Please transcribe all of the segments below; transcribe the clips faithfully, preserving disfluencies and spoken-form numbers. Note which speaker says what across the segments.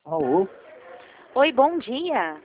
Speaker 1: Alô?
Speaker 2: Oi, bom dia.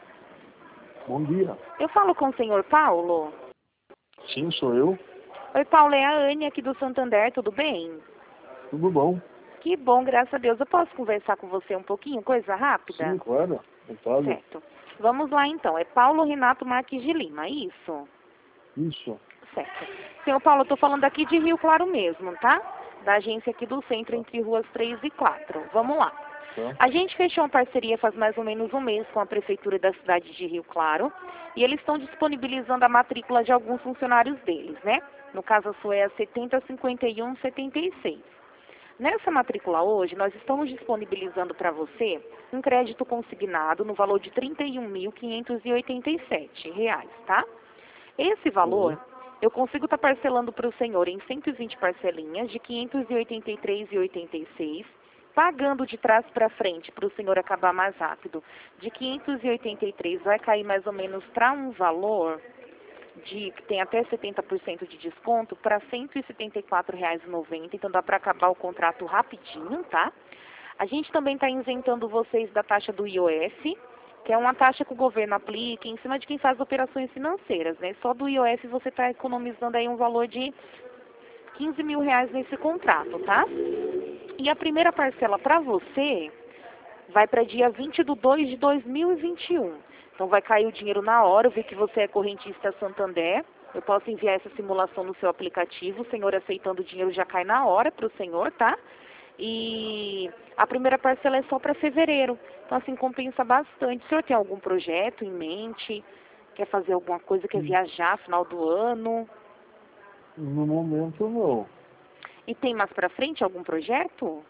Speaker 1: Bom dia.
Speaker 2: Eu falo com o senhor Paulo?
Speaker 1: Sim, sou eu.
Speaker 2: Oi, Paulo, é a Anne aqui do Santander, tudo bem?
Speaker 1: Tudo bom?
Speaker 2: Que bom, graças a Deus. Eu posso conversar com você um pouquinho, coisa rápida?
Speaker 1: Sim, claro. Vontade.
Speaker 2: Certo. Vamos lá então. É Paulo Renato Marques de Lima, isso?
Speaker 1: Isso.
Speaker 2: Certo. Senhor Paulo, eu tô falando aqui de Rio Claro mesmo, tá? Da agência aqui do centro, entre ruas três e quatro. Vamos lá.
Speaker 1: Tá.
Speaker 2: A gente fechou uma parceria faz mais ou menos um mês com a Prefeitura da cidade de Rio Claro e eles estão disponibilizando a matrícula de alguns funcionários deles, né? No caso, a sua é a setenta cinquenta e um setenta e seis. Nessa matrícula hoje, nós estamos disponibilizando para você um crédito consignado no valor de trinta e um mil quinhentos e oitenta e sete reais, tá? Esse valor,
Speaker 1: Uhum.
Speaker 2: eu consigo estar parcelando para o senhor em cento e vinte parcelinhas de quinhentos e oitenta e três reais e oitenta e seis centavos, pagando de trás para frente para o senhor acabar mais rápido. De quinhentos e oitenta e três vai cair mais ou menos para um valor de que tem até setenta por cento de desconto para cento e setenta e quatro reais e noventa centavos, então dá para acabar o contrato rapidinho, tá? A gente também está isentando vocês da taxa do I O F, que é uma taxa que o governo aplica em cima de quem faz operações financeiras, né? Só do I O F você está economizando aí um valor de quinze mil reais nesse contrato, tá? E a primeira parcela para você vai para dia vinte de dois de dois mil e vinte e um. Então vai cair o dinheiro na hora, eu vi que você é correntista Santander. Eu posso enviar essa simulação no seu aplicativo, o senhor aceitando o dinheiro já cai na hora para o senhor, tá? E a primeira parcela é só para fevereiro. Então, assim, compensa bastante. O senhor tem algum projeto em mente? Quer fazer alguma coisa? Quer
Speaker 1: Hum,
Speaker 2: viajar final do ano?
Speaker 1: No momento, não.
Speaker 2: E tem mais para frente algum projeto?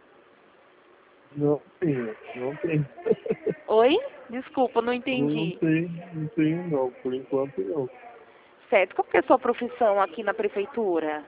Speaker 1: Não tenho. Não tenho.
Speaker 2: Oi? Desculpa, não
Speaker 1: Não
Speaker 2: entendi.
Speaker 1: tenho, não tenho, não. Por enquanto, não.
Speaker 2: Certo. Qual que é a sua profissão aqui na prefeitura?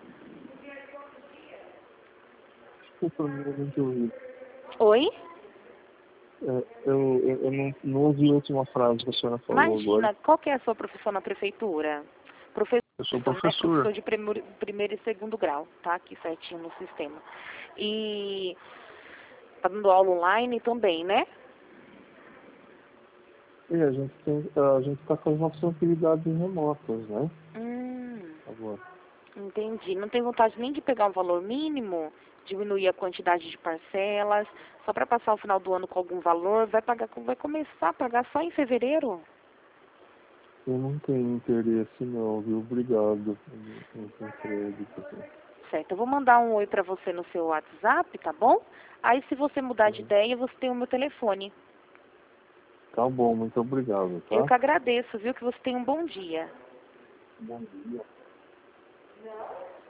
Speaker 1: Desculpa, não entendi.
Speaker 2: Oi?
Speaker 1: É, eu, eu, eu não, não ouvi a última frase que a senhora falou agora.
Speaker 2: Imagina, qual que é a sua profissão na prefeitura? Professor,
Speaker 1: Eu sou
Speaker 2: né?
Speaker 1: professor.
Speaker 2: Professor de primeiro, primeiro e segundo grau, tá? Aqui certinho no sistema. E tá dando aula online também, né?
Speaker 1: E a gente tem, a gente está com as nossas atividades remotas, né?
Speaker 2: Hum,
Speaker 1: Agora.
Speaker 2: entendi. Não tem vontade nem de pegar um valor mínimo, diminuir a quantidade de parcelas, só para passar o final do ano com algum valor, vai pagar, vai começar a pagar só em fevereiro?
Speaker 1: Eu não tenho interesse, não, viu? Obrigado. Eu não não tenho crédito.
Speaker 2: Certo, eu vou mandar um oi para você no seu WhatsApp, tá bom? Aí se você mudar de
Speaker 1: Uhum.
Speaker 2: ideia, você tem o meu telefone.
Speaker 1: Tá bom, muito obrigado,
Speaker 2: Eu
Speaker 1: tá?
Speaker 2: que agradeço, viu? Que você tenha um bom dia.
Speaker 1: Bom dia.